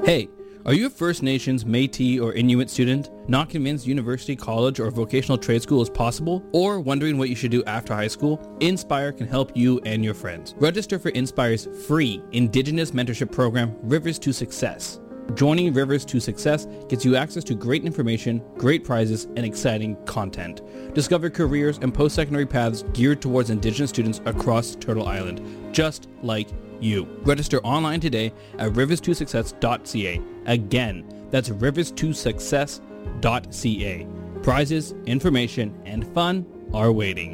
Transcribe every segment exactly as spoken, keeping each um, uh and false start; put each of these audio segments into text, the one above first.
Hey, are you a First Nations, Métis, or Inuit student? Not convinced university, college, or vocational trade school is possible? Or wondering what you should do after high school? Inspire can help you and your friends. Register for Inspire's free Indigenous mentorship program, Rivers to Success. Joining Rivers to Success gets you access to great information, great prizes, and exciting content. Discover careers and post-secondary paths geared towards Indigenous students across Turtle Island, just like you. Register online today at rivers to success dot c a. Again, that's rivers to success dot c a. Prizes, information, and fun are waiting.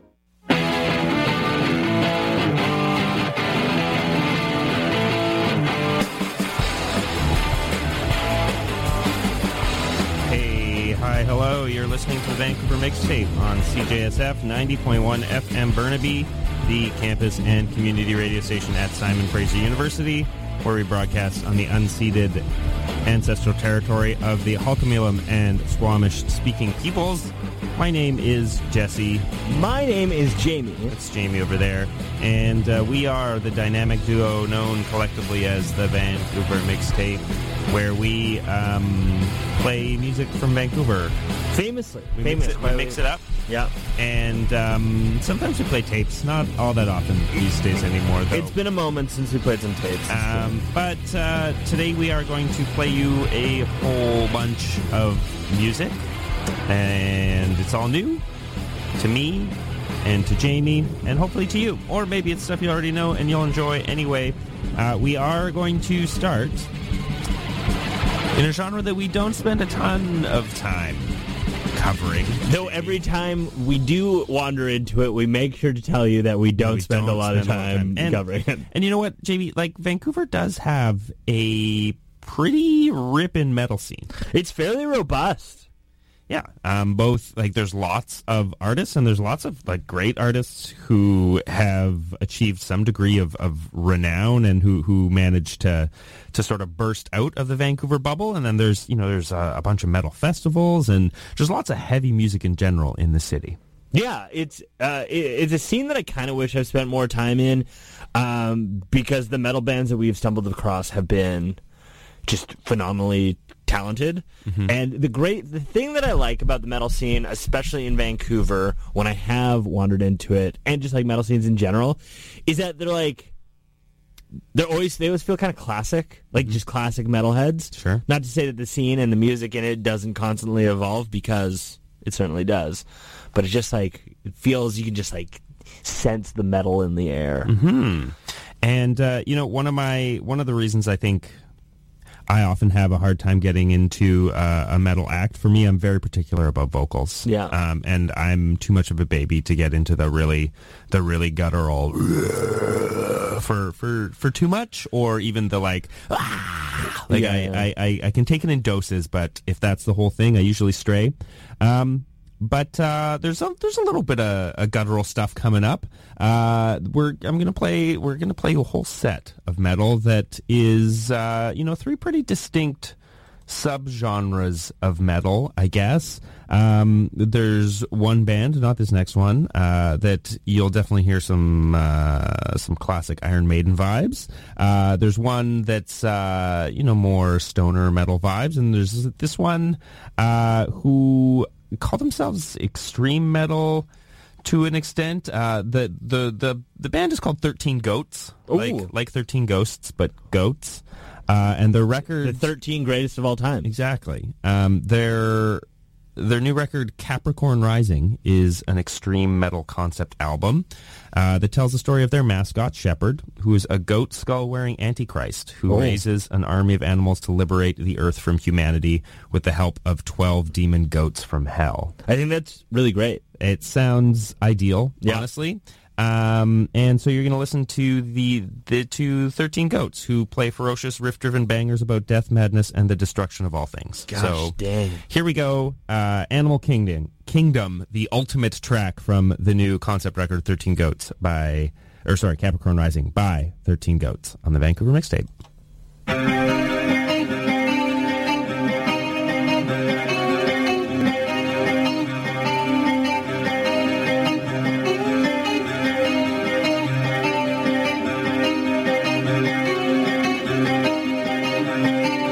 Hey, hi, hello. You're listening to the Vancouver Mixtape on C J S F ninety point one F M Burnaby, the campus and community radio station at Simon Fraser University, where we broadcast on the unceded ancestral territory of the Halkomelem and Squamish-speaking peoples. My name is Jesse. My name is Jamie. It's Jamie over there. And uh, we are the dynamic duo known collectively as the Vancouver Mixtape, where we um, play music from Vancouver. Famously. We, Famous, mix, it, we mix it up. Yeah. And um, sometimes we play tapes. Not all that often these days anymore, though. It's been a moment since we played some tapes. Um, but uh, today we are going to play you a whole bunch of music. And it's all new to me and to Jamie and hopefully to you. Or maybe it's stuff you already know and you'll enjoy anyway. Uh, we are going to start in a genre that we don't spend a ton of time covering. Though every time we do wander into it, we make sure to tell you that we don't we spend don't a lot of spend a lot of time, time. And, covering it. And you know what, Jamie? Like, Vancouver does have a pretty rippin' metal scene. It's fairly robust. Yeah, um, both, like, there's lots of artists, and there's lots of, like, great artists who have achieved some degree of, of renown and who, who managed to to sort of burst out of the Vancouver bubble. And then there's, you know, there's a, a bunch of metal festivals, and there's lots of heavy music in general in the city. Yeah, it's uh, it, it's a scene that I kind of wish I've spent more time in, um, because the metal bands that we've stumbled across have been just phenomenally talented. Mm-hmm. And the great the thing that I like about the metal scene, especially in Vancouver, when I have wandered into it, and just like metal scenes in general, is that they're like they're always they always feel kind of classic, like mm-hmm. just classic metalheads. Sure. Not to say that the scene and the music in it doesn't constantly evolve, because it certainly does. But it's just like it feels you can just like sense the metal in the air. Mm-hmm. And uh, you know, one of my one of the reasons I think I often have a hard time getting into uh, a metal act. For me, I'm very particular about vocals. Yeah. Um, and I'm too much of a baby to get into the really, the really guttural for for for too much, or even the like. Ah! Like yeah, I, yeah. I, I I can take it in doses, but if that's the whole thing, I usually stray. Um, But uh, there's a there's a little bit of, of guttural stuff coming up. Uh, we're I'm gonna play we're gonna play a whole set of metal that is uh, you know three pretty distinct subgenres of metal, I guess. Um, there's one band, not this next one, uh, that you'll definitely hear some uh, some classic Iron Maiden vibes. Uh, there's one that's uh, you know more stoner metal vibes, and there's this one uh, who call themselves extreme metal to an extent. Uh, the, the the the band is called thirteen Goats, Ooh. like like thirteen Ghosts, but goats. Uh, and their record, The thirteen greatest of all time. exactly. Um, their their new record, Capricorn Rising, is an extreme metal concept album uh, that tells the story of their mascot, Shepherd, who is a goat skull-wearing antichrist who Oh. raises an army of animals to liberate the earth from humanity with the help of twelve demon goats from hell. I think that's really great. It sounds ideal, Yeah. honestly. Um, and so you're going to listen to the the to thirteen Goats, who play ferocious, riff-driven bangers about death, madness, and the destruction of all things. Gosh so dang. here we go. Uh, Animal Kingdom, Kingdom, the ultimate track from the new concept record thirteen Goats by, or sorry, Capricorn Rising by thirteen Goats on the Vancouver Mixtape. Thank you.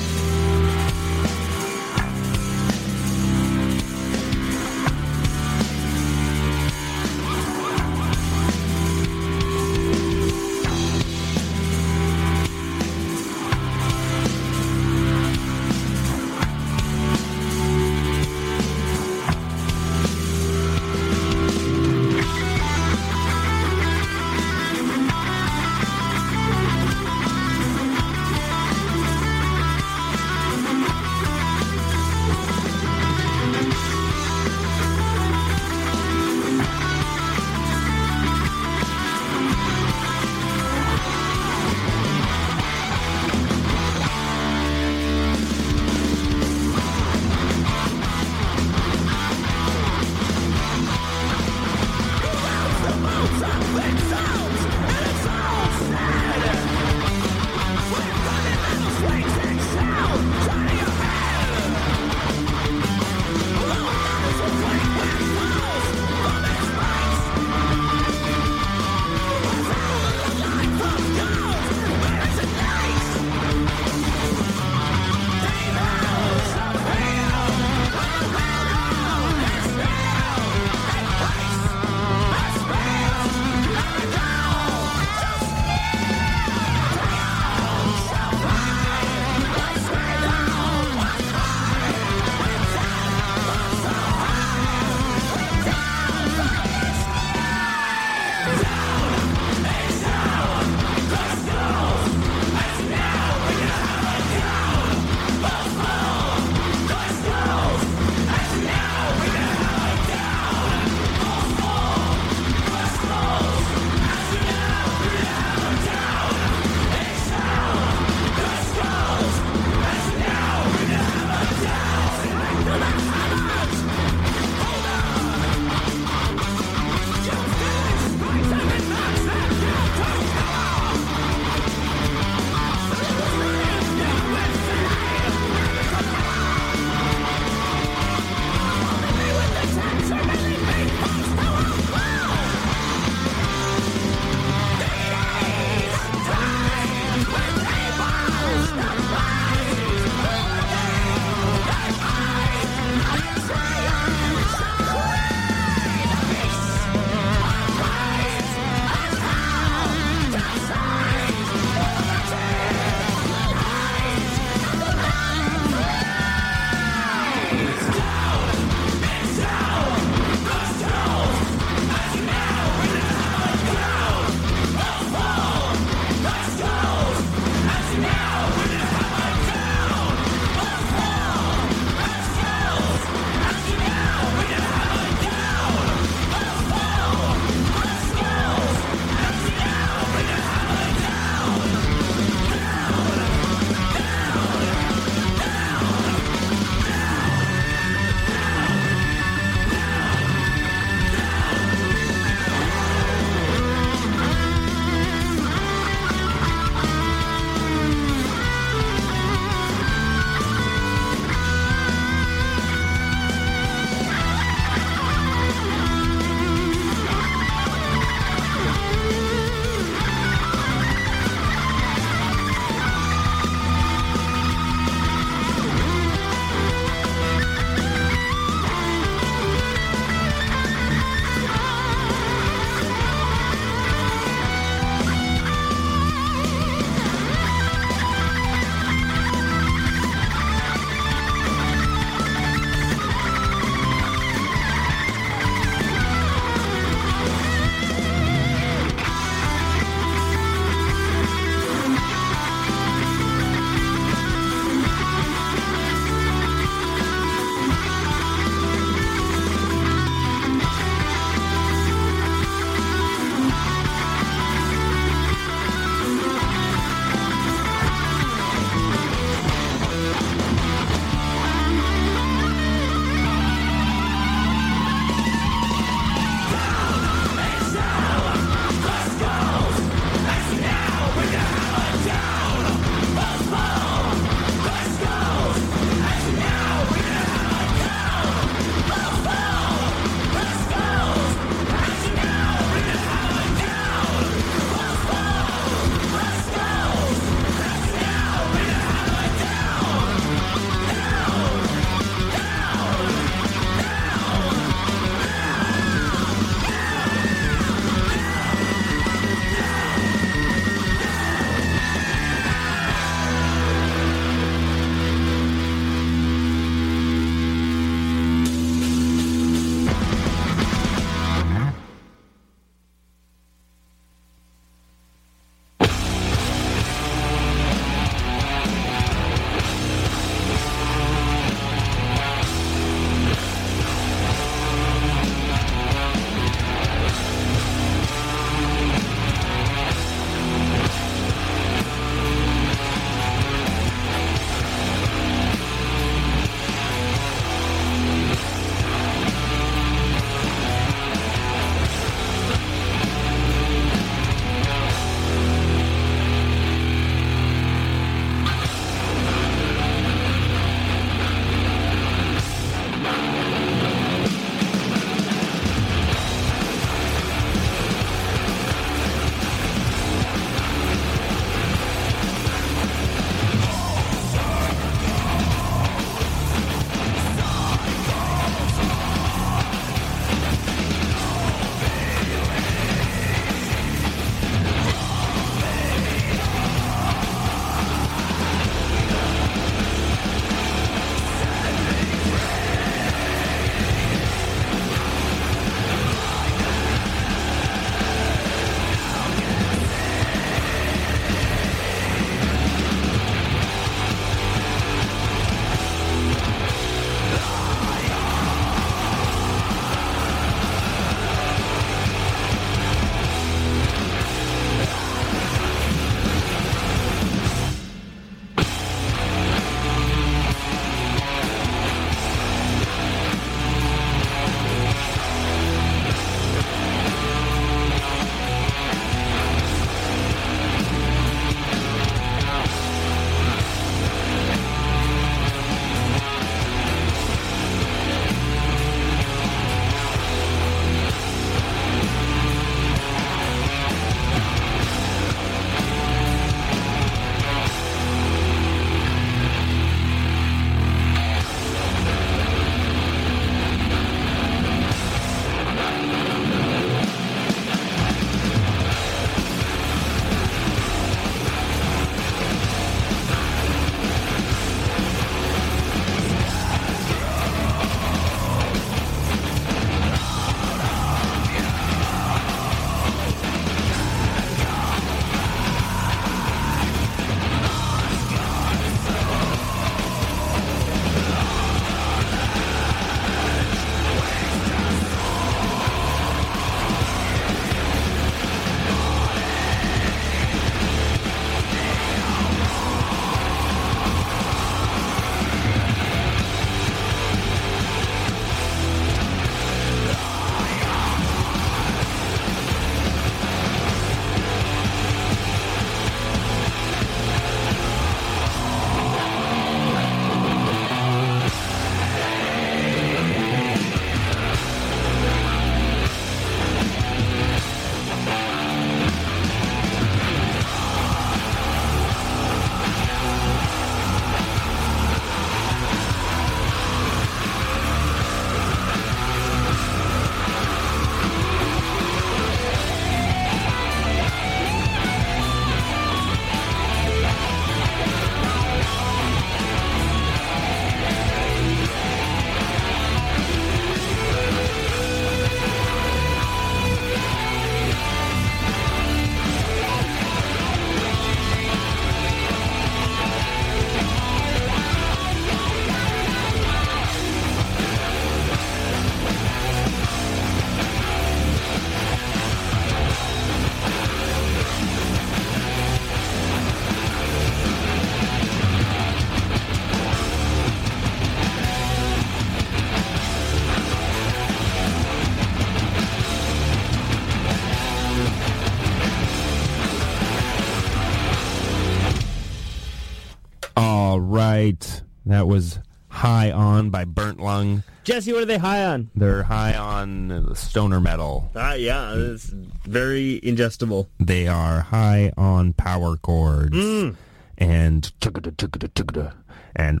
right. That was High On by Burnt Lung. Jesse, what are they high on? They're high on stoner metal. Ah, yeah, it's very ingestible. They are high on power chords. Mm. And and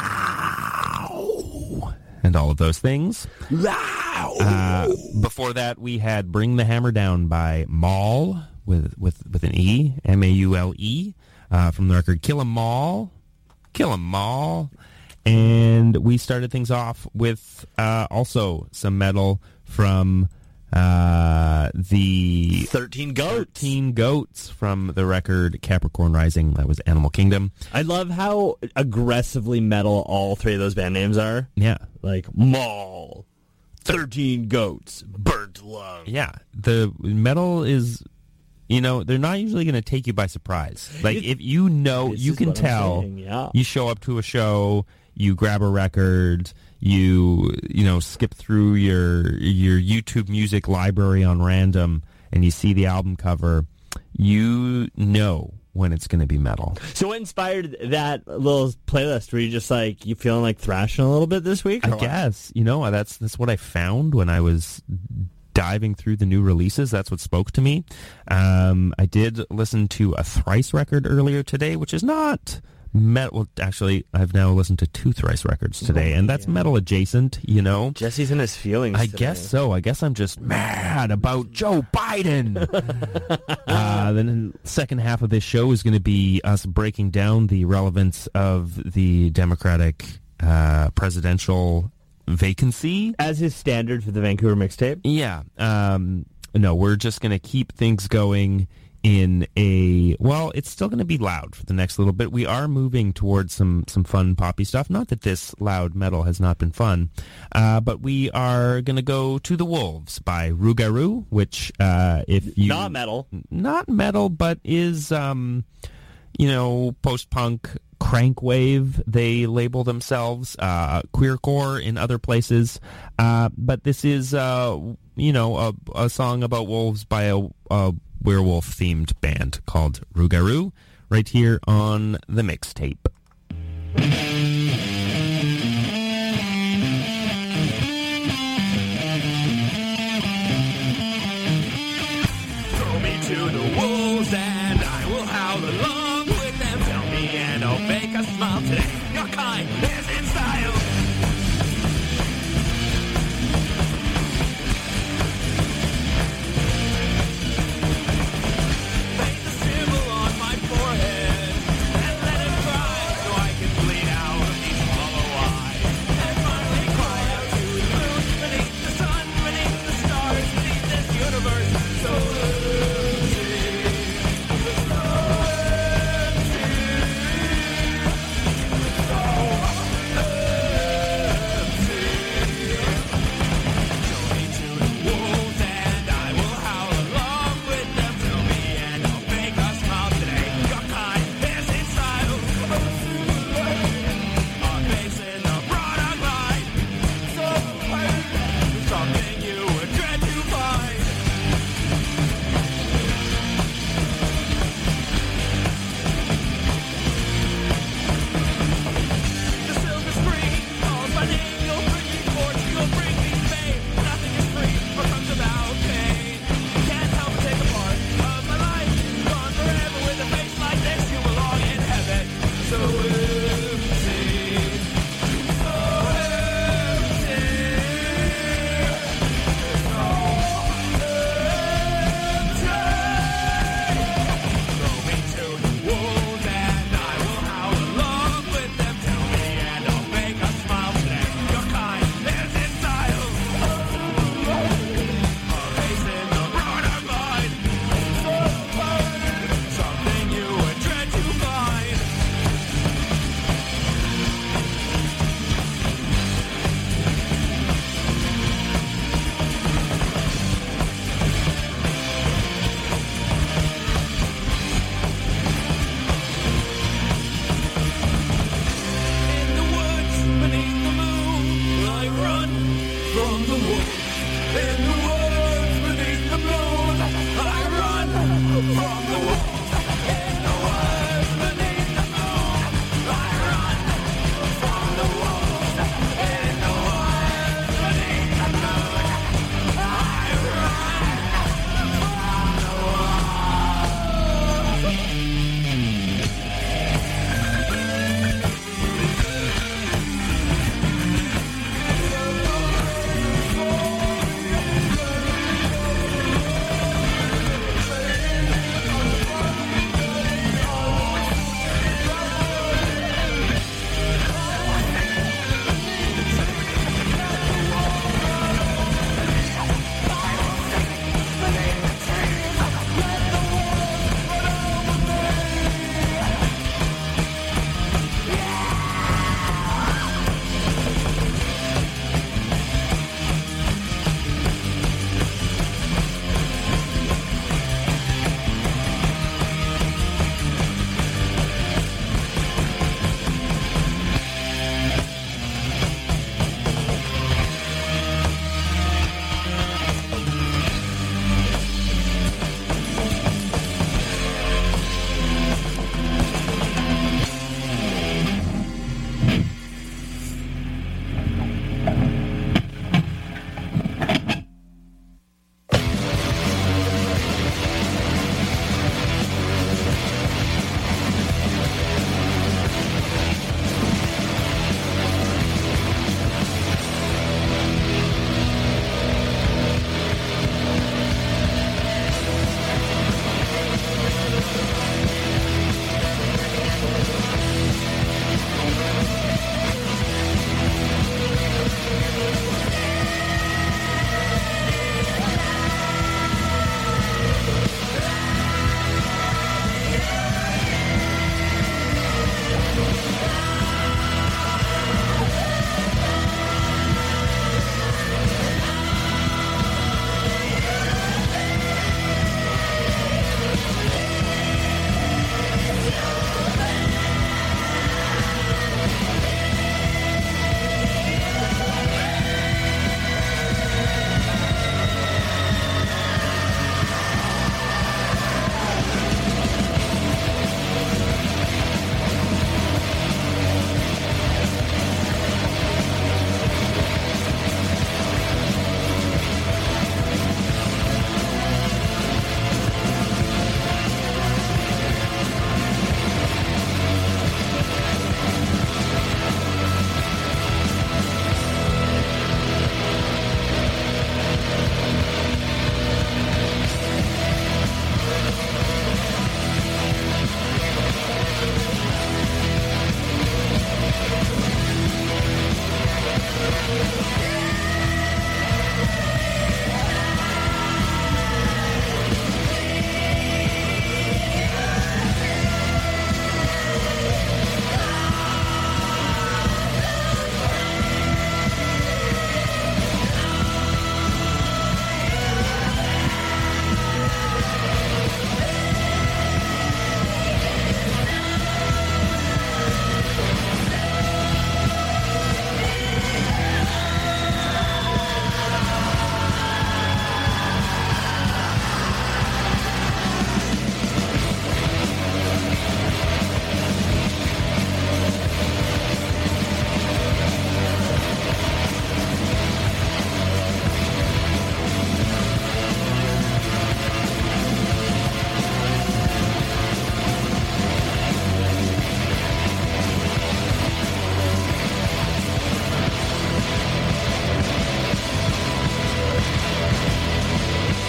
and all of those things. Uh, before that, we had Bring the Hammer Down by Maul with with with an E, M A U L E, uh, from the record Kill 'Em All, Kill 'Em All. And we started things off with uh, also some metal from uh, the thirteen Goats. thirteen Goats from the record Capricorn Rising. That was Animal Kingdom. I love how aggressively metal all three of those band names are. Yeah. Like Maul, thirteen Goats, Burnt Lung. Yeah. The metal is, you know, they're not usually going to take you by surprise. Like, It- if you know, This you is can what I'm tell, saying, yeah. you show up to a show, you grab a record, you, you know, skip through your your YouTube music library on random, and you see the album cover, you know when it's going to be metal. So what inspired that little playlist? Were you just like, you feeling like thrashing a little bit this week? I or what? guess, you know, that's that's what I found when I was diving through the new releases. That's what spoke to me. Um, I did listen to a Thrice record earlier today, which is not metal. Well, actually, I've now listened to two Thrice records today, and that's yeah. metal adjacent, you know. Jesse's in his feelings I today. guess so. I guess I'm just mad about Joe Biden. uh, then the second half of this show is going to be us breaking down the relevance of the Democratic uh, presidential vacancy. As his standard for the Vancouver mixtape. Yeah. Um, no, we're just going to keep things going in a, well, it's still going to be loud for the next little bit. We are moving towards some, some fun poppy stuff. Not that this loud metal has not been fun, uh, but we are going to go to The Wolves by Rougarou, which uh, if you... Not metal. Not metal, but is, um, you know, post-punk, crank wave, they label themselves, uh, queercore in other places. Uh, but this is, uh, you know, a, a song about wolves by a, a werewolf-themed band called Rougarou, right here on the mixtape.